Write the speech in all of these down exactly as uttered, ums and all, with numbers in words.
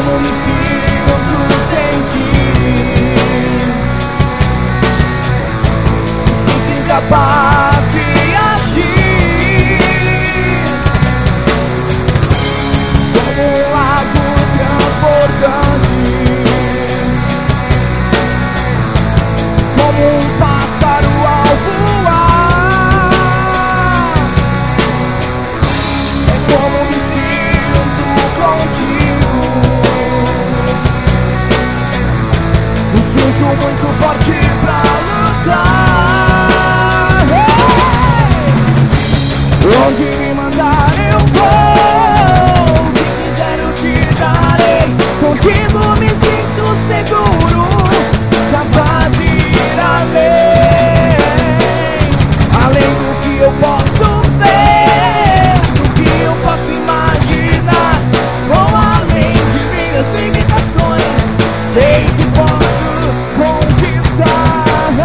como me sinto sem ti. Me sinto incapaz de agir, como um lago transbordante, como um pássaro ao voar. É como me sinto contigo. Me sinto muito forte pra lutar. Hey! Onde me mandar eu vou, o que quiser eu te darei. Contigo me sinto seguro, capaz de ir além, além do que eu posso ver, do que eu posso imaginar, ou além de minhas limitações, sei que posso conquistar.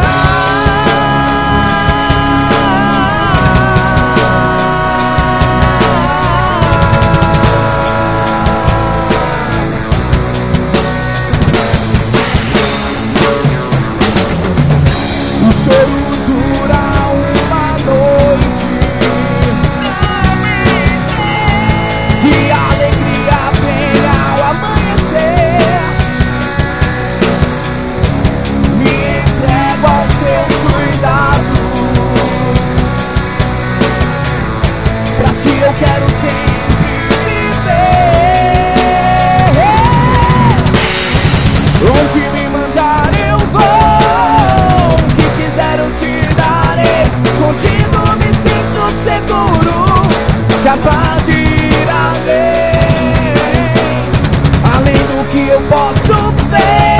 O choro dura uma noite, que a alegria vem ao amanhecer. Me entrego aos teus cuidados, pra ti eu quero sempre viver. Onde me mandar eu vou, o que quiser eu te darei. Contigo me sinto seguro, capaz de ir além, além do que eu posso ver.